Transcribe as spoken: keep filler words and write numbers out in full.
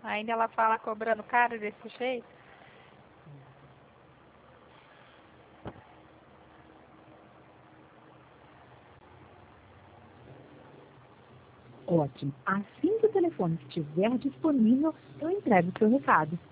Ainda ela fala cobrando caro desse jeito. Ótimo. Assim que o telefone estiver disponível, eu entrego o seu recado.